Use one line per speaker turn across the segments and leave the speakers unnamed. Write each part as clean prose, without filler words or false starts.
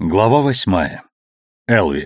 Глава 8. Элви.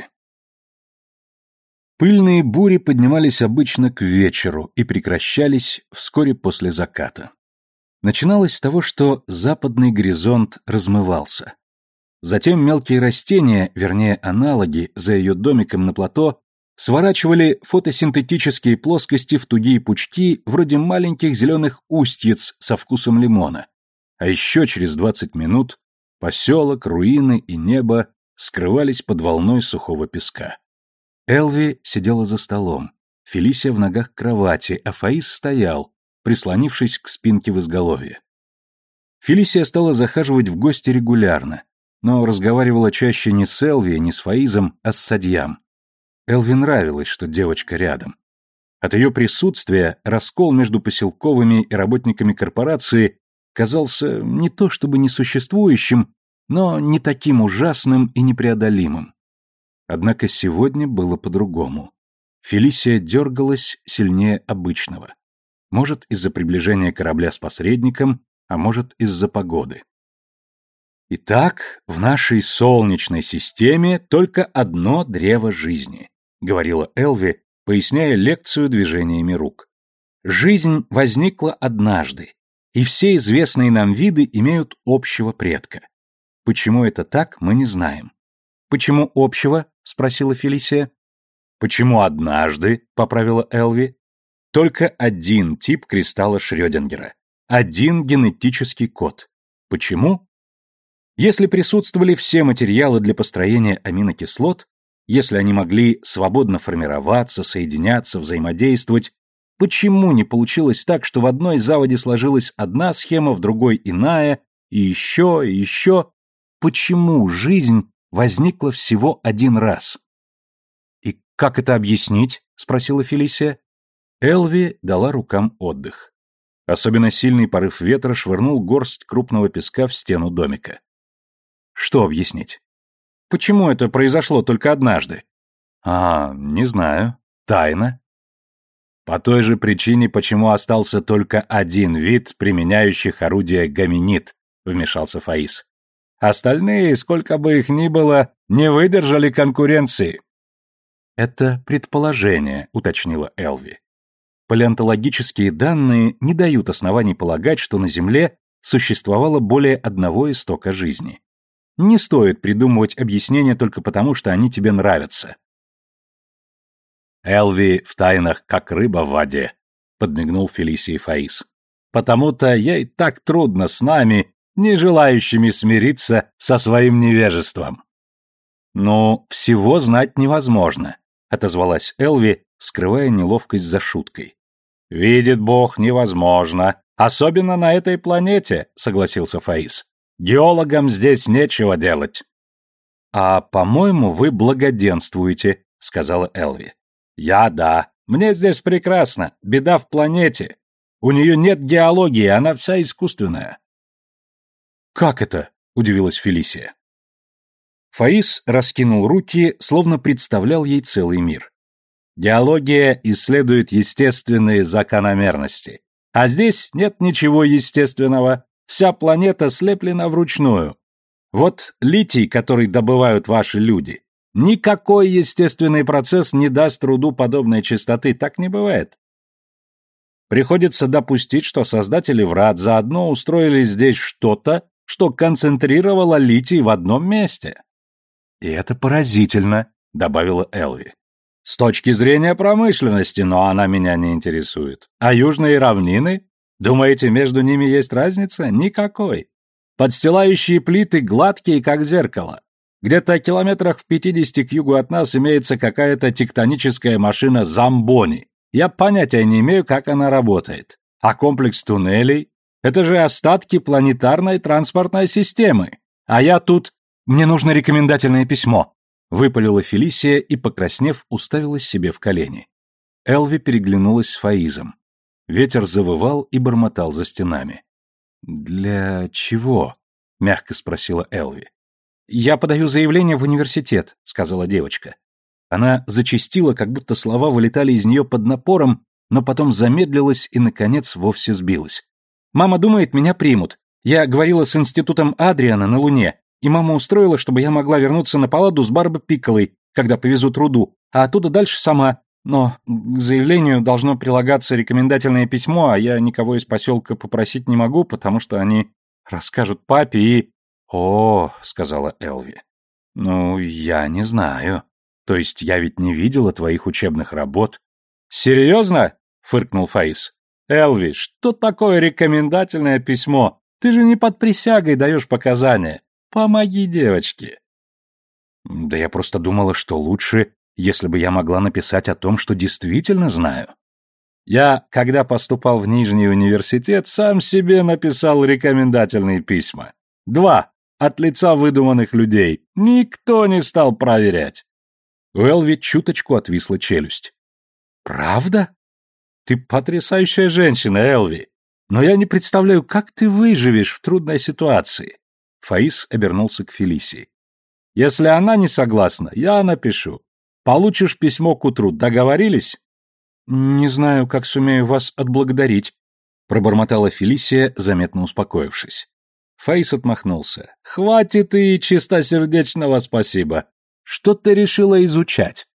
Пыльные бури поднимались обычно к вечеру и прекращались вскоре после заката. Начиналось с того, что западный горизонт размывался. Затем мелкие растения, вернее аналоги, за ее домиком на плато, сворачивали фотосинтетические плоскости в тугие пучки, вроде маленьких зеленых устьиц со вкусом лимона. А еще через 20 минут поселок, руины и небо скрывались под волной сухого песка. Элви сидела за столом, Фелисия в ногах кровати, а Фаис стоял, прислонившись к спинке в изголовье. Фелисия стала захаживать в гости регулярно, но разговаривала чаще не с Элви, не с Фаизом, а с Садьям. Элви нравилось, что девочка рядом. От ее присутствия раскол между поселковыми и работниками корпорации казался не то чтобы несуществующим, но не таким ужасным и непреодолимым. Однако сегодня было по-другому. Фелисия дергалась сильнее обычного. Может, из-за приближения корабля с посредником, а может, из-за погоды. «Итак, в нашей солнечной системе только одно древо жизни», — говорила Элви, поясняя лекцию движениями рук. «Жизнь возникла однажды, и все известные нам виды имеют общего предка. Почему это так, мы не знаем». «Почему общего?» — спросила Фелисия. «Почему однажды?» — поправила Элви. «Только один тип кристалла Шрёдингера. Один генетический код. Почему? Если присутствовали все материалы для построения аминокислот, если они могли свободно формироваться, соединяться, взаимодействовать, почему не получилось так, что в одной заводе сложилась одна схема, в другой иная, и еще, и еще? Почему жизнь возникла всего один раз?» «И как это объяснить?» — спросила Фелисия. Элви дала рукам отдых. Особенно сильный порыв ветра швырнул горсть крупного песка в стену домика. «Что объяснить? Почему это произошло только однажды?» Не знаю. Тайна. По той же причине, почему остался только один вид, применяющих орудие гоминид», — вмешался Фаис. «Остальные, сколько бы их ни было, не выдержали конкуренции». «Это предположение», — уточнила Элви. «Палеонтологические данные не дают оснований полагать, что на Земле существовало более одного истока жизни. Не стоит придумывать объяснения только потому, что они тебе нравятся». «Элви в тайнах, как рыба в воде», — подмигнул Фелисии Фаис. «Потому-то ей так трудно с нами, не желающими смириться со своим невежеством». «Ну, всего знать невозможно», — отозвалась Элви, скрывая неловкость за шуткой. «Видит Бог, невозможно, особенно на этой планете», — согласился Фаис. «Геологам здесь нечего делать». «А, по-моему, вы благоденствуете», — сказала Элви. Да. Мне здесь прекрасно. Беда в планете. У нее нет геологии, она вся искусственная». «Как это?» — удивилась Фелисия. Фаис раскинул руки, словно представлял ей целый мир. «Геология исследует естественные закономерности. А здесь нет ничего естественного. Вся планета слеплена вручную. Вот литий, который добывают ваши люди. Никакой естественный процесс не даст труду подобной чистоты, так не бывает. Приходится допустить, что создатели врат заодно устроили здесь что-то, что концентрировало литий в одном месте». «И это поразительно», — добавила Элви. «С точки зрения промышленности, но она меня не интересует. А южные равнины? Думаете, между ними есть разница? Никакой. Подстилающие плиты гладкие, как зеркало. Где-то километрах в 50 к югу от нас имеется какая-то тектоническая машина Замбони. Я понятия не имею, как она работает. А комплекс туннелей? Это же остатки планетарной транспортной системы. А я тут... Мне нужно рекомендательное письмо», — выпалила Фелисия и, покраснев, уставилась себе в колени. Элви переглянулась с Фаизом. Ветер завывал и бормотал за стенами. «Для чего?» — мягко спросила Элви. «Я подаю заявление в университет», — сказала девочка. Она зачастила, как будто слова вылетали из нее под напором, но потом замедлилась и, наконец, вовсе сбилась. «Мама думает, меня примут. Я говорила с институтом Адриана на Луне.
и мама устроила, чтобы я могла вернуться на Палладу с Барбой Пикколой, когда повезут руду, а оттуда дальше сама. Но к заявлению должно прилагаться рекомендательное письмо, а я никого из поселка попросить не могу, потому что они расскажут папе и...» «О», — сказала Элви, — «ну, я не знаю. То есть я ведь не видела твоих учебных работ». «Серьезно?» — фыркнул Фаис. «Элви, что такое рекомендательное письмо? Ты же не под присягой даешь показания. Помоги девочке». «Да я просто думала, что лучше, если бы я могла написать о том, что действительно знаю». «Я, когда поступал в Нижний университет, сам себе написал рекомендательные письма. 2. От лица выдуманных людей. Никто не стал проверять». У Элви чуточку отвисла челюсть. «Правда? Ты потрясающая женщина, Элви. Но я не представляю, как ты выживешь в трудной ситуации». Фаис обернулся к Фелисии. «Если она не согласна, я напишу. Получишь письмо к утру. Договорились?» «Не знаю, как сумею вас отблагодарить», — пробормотала Фелисия, заметно успокоившись. Фаис отмахнулся. «Хватит и чистосердечного спасибо. Что ты решила изучать?»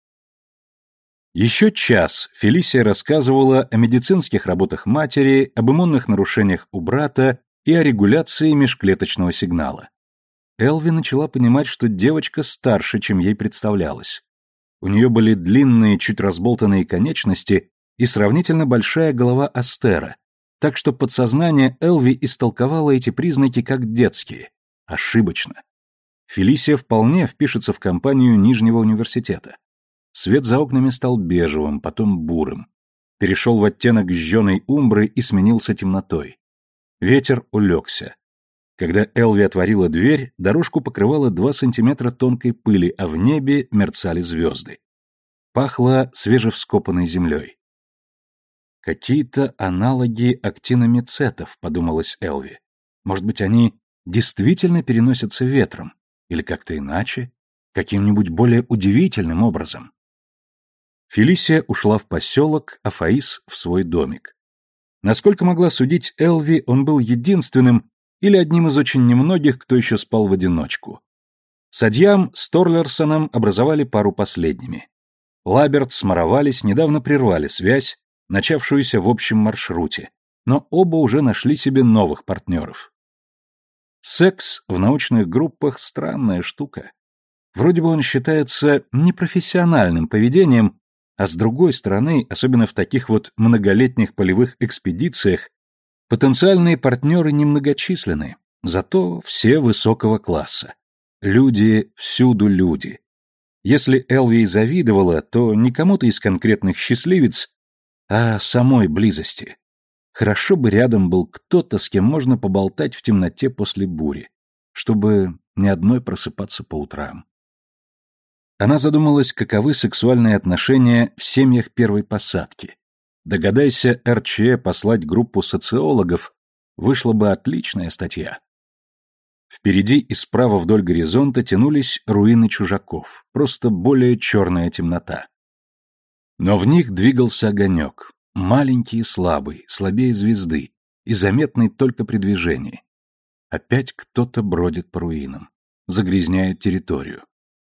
Еще час Фелисия рассказывала о медицинских работах матери, об иммунных нарушениях у брата и о регуляции межклеточного сигнала. Элви начала понимать, что девочка старше, чем ей представлялось. У нее были длинные, чуть разболтанные конечности и сравнительно большая голова Астера, так что подсознание Элви истолковало эти признаки как детские. Ошибочно. Фелисия вполне впишется в компанию Нижнего университета. Свет за окнами стал бежевым, потом бурым. Перешел в оттенок жженой умбры и сменился темнотой. Ветер улегся. Когда Элви отворила дверь, дорожку покрывало 2 сантиметра тонкой пыли, а в небе мерцали звезды. Пахло свежевскопанной землей. «Какие-то аналоги актиномицетов», — подумалась Элви. «Может быть, они действительно переносятся ветром? Или как-то иначе? Каким-нибудь более удивительным образом?» Фелисия ушла в поселок, а Фаис — в свой домик. Насколько могла судить Элви, он был единственным или одним из очень немногих, кто еще спал в одиночку. Садьям с Торлерсоном образовали пару последними. Лаберт с Маровалис недавно прервали связь, начавшуюся в общем маршруте, но оба уже нашли себе новых партнеров. Секс в научных группах — странная штука. Вроде бы он считается непрофессиональным поведением, а с другой стороны, особенно в таких вот многолетних полевых экспедициях, потенциальные партнеры немногочисленны, зато все высокого класса. Люди всюду люди. Если Элви завидовала, то не кому-то из конкретных счастливец, а самой близости. Хорошо бы рядом был кто-то, с кем можно поболтать в темноте после бури, чтобы ни одной просыпаться по утрам. Она задумалась, каковы сексуальные отношения в семьях первой посадки. Догадайся РЧЭ послать группу социологов, вышла бы отличная статья. Впереди и справа вдоль горизонта тянулись руины чужаков, просто более черная темнота. Но в них двигался огонек, маленький и слабый, слабее звезды, и заметный только при движении. Опять кто-то бродит по руинам, загрязняет территорию.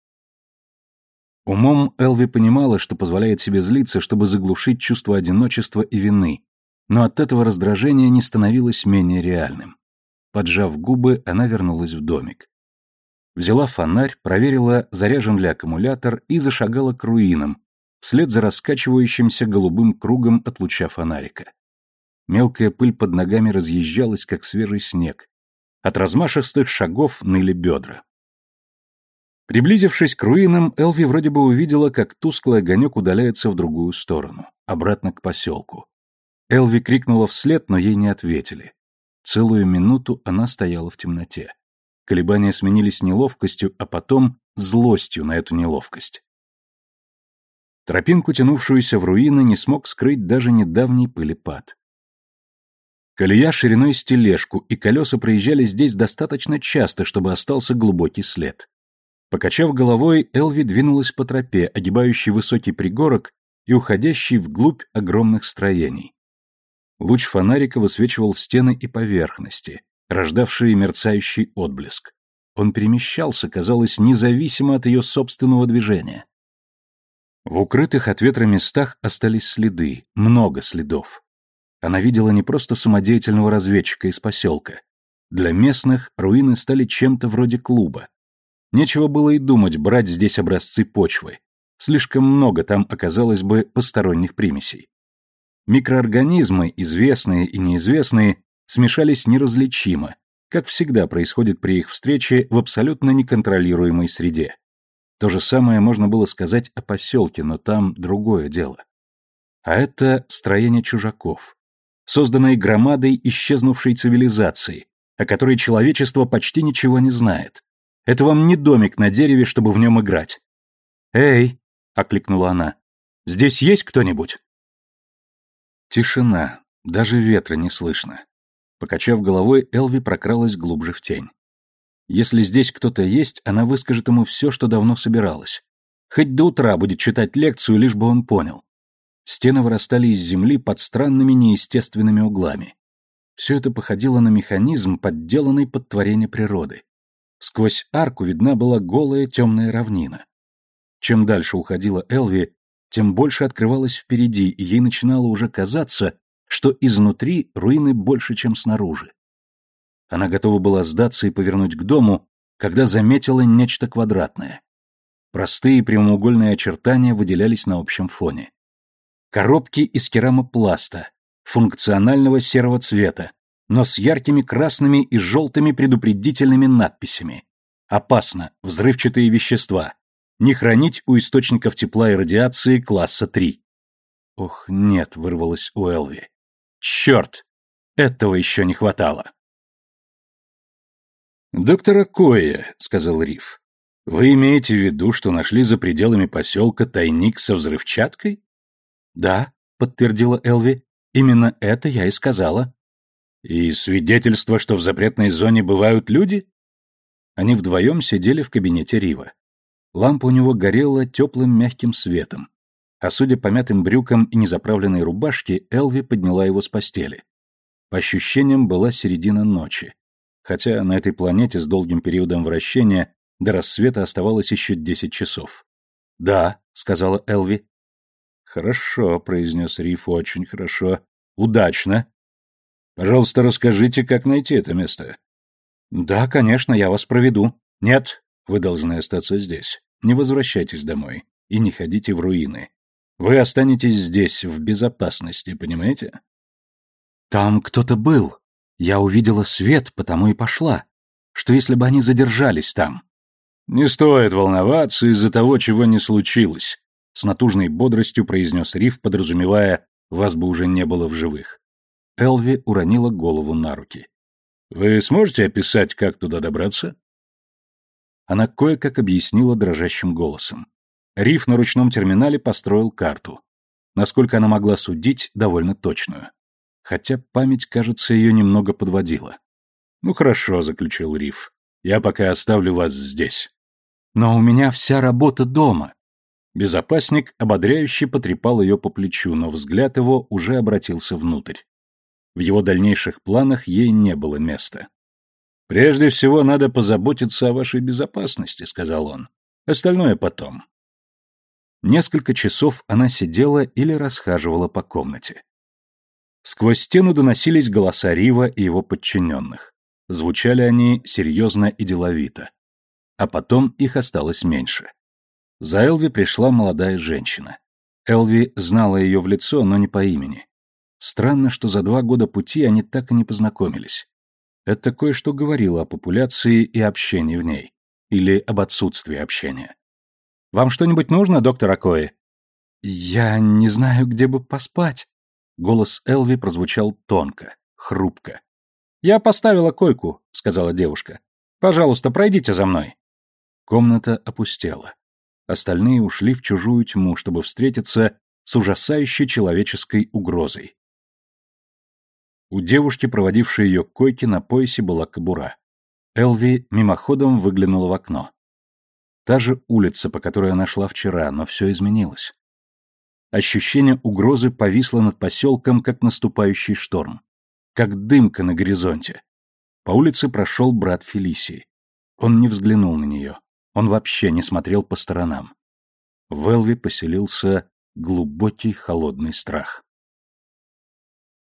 Умом Элви понимала, что позволяет себе злиться, чтобы заглушить чувство одиночества и вины, но от этого раздражение не становилось менее реальным. Поджав губы, она вернулась в домик. Взяла фонарь, проверила, заряжен ли аккумулятор, и зашагала к руинам, вслед за раскачивающимся голубым кругом от луча фонарика. Мелкая пыль под ногами разъезжалась, как свежий снег. От размашистых шагов ныли бедра. Приблизившись к руинам, Элви вроде бы увидела, как тусклый огонек удаляется в другую сторону, обратно к поселку. Элви крикнула вслед, но ей не ответили. Целую минуту она стояла в темноте. Колебания сменились неловкостью, а потом злостью на эту неловкость. Тропинку, тянувшуюся в руины, не смог скрыть даже недавний пылепад. Колея шириной с тележку, и колеса проезжали здесь достаточно часто, чтобы остался глубокий след. Покачав головой, Элви двинулась по тропе, огибающей высокий пригорок и уходящей вглубь огромных строений. Луч фонарика высвечивал стены и поверхности, рождавшие мерцающий отблеск.
Он перемещался, казалось, независимо от ее собственного движения. В укрытых от ветра местах остались следы, много следов. Она видела не просто самодеятельного разведчика из поселка. Для местных руины стали чем-то вроде клуба. Нечего было и думать брать здесь образцы почвы. Слишком много там оказалось бы посторонних примесей. Микроорганизмы, известные и неизвестные, смешались неразличимо, как всегда происходит при их встрече в абсолютно неконтролируемой среде. То же самое можно было сказать о поселке, но там другое дело. А это строение чужаков, созданное громадой исчезнувшей цивилизации, о которой человечество почти ничего не знает. Это вам не домик на дереве, чтобы в нем играть. «Эй!» — окликнула она. «Здесь есть кто-нибудь?» Тишина, даже ветра не слышно. Покачав головой, Элви прокралась глубже в тень. Если здесь кто-то есть, она выскажет ему все, что давно собиралась. Хоть до утра будет читать лекцию, лишь бы он понял. Стены вырастали из земли под странными неестественными углами. Все это походило на механизм, подделанный под творение природы. Сквозь арку видна была голая темная равнина. Чем дальше уходила Элви, тем больше открывалось впереди, и ей начинало уже казаться, что изнутри руины больше, чем снаружи. Она готова была сдаться и повернуть к дому, когда заметила нечто квадратное. Простые прямоугольные очертания выделялись на общем фоне. Коробки из керамопласта, функционального серого цвета, но с яркими красными и желтыми предупредительными надписями. Опасно, взрывчатые вещества. Не хранить у источников тепла и радиации класса 3. Ох, нет, вырвалось у Элви. Черт! Этого еще не хватало. «Доктор Акоя», — сказал Риф, — «вы имеете в виду, что нашли за пределами поселка тайник со взрывчаткой?» «Да», — подтвердила Элви, — «именно это я и сказала». «И свидетельство, что в запретной зоне бывают люди?» Они вдвоем сидели в кабинете Рива. Лампа у него горела теплым мягким светом, а судя по мятым брюкам и незаправленной рубашке, Элви подняла его с постели. По ощущениям, была середина ночи. Хотя на этой планете с долгим периодом вращения до рассвета оставалось еще 10 часов. «Да», — сказала Элви. «Хорошо», — произнес Риф, — «очень хорошо. Удачно. Пожалуйста, расскажите, как найти это место». «Да, конечно, я вас проведу». «Нет, вы должны остаться здесь. Не возвращайтесь домой и не ходите в руины. Вы останетесь здесь, в безопасности, понимаете?» «Там кто-то был. Я увидела свет, потому и пошла. Что если бы они задержались там?» «Не стоит волноваться из-за того, чего не случилось», — с натужной бодростью произнес Риф, подразумевая, вас бы уже не было в живых. Элви уронила голову на руки. «Вы сможете описать, как туда добраться?» Она кое-как объяснила дрожащим голосом. Риф на ручном терминале построил карту. Насколько она могла судить, довольно точную. Хотя память, кажется, ее немного подводила. «Ну хорошо», — заключил Риф. «Я пока оставлю вас здесь». «Но у меня вся работа дома». Безопасник ободряюще потрепал ее по плечу, но взгляд его уже обратился внутрь. В его дальнейших планах ей не было места. «Прежде всего надо позаботиться о вашей безопасности», — сказал он. «Остальное потом». Несколько часов она сидела или расхаживала по комнате. Сквозь стену доносились голоса Рива и его подчиненных. Звучали они серьезно и деловито. А потом их осталось меньше. За Элви пришла молодая женщина. Элви знала ее в лицо, но не по имени. Странно, что за 2 года пути они так и не познакомились. Это кое-что говорило о популяции и общении в ней. Или об отсутствии общения. «Вам что-нибудь нужно, доктор Акои?» «Я не знаю, где бы поспать». Голос Элви прозвучал тонко, хрупко. «Я поставила койку», — сказала девушка. «Пожалуйста, пройдите за мной». Комната опустела. Остальные ушли в чужую тьму, чтобы встретиться с ужасающей человеческой угрозой. У девушки, проводившей ее к койке, на поясе была кобура. Элви мимоходом выглянула в окно. Та же улица, по которой она шла вчера, но все изменилось. Ощущение угрозы повисло над поселком, как наступающий шторм. Как дымка на горизонте. По улице прошел брат Фелисии. Он не взглянул на нее. Он вообще не смотрел по сторонам. В Элви поселился глубокий холодный страх.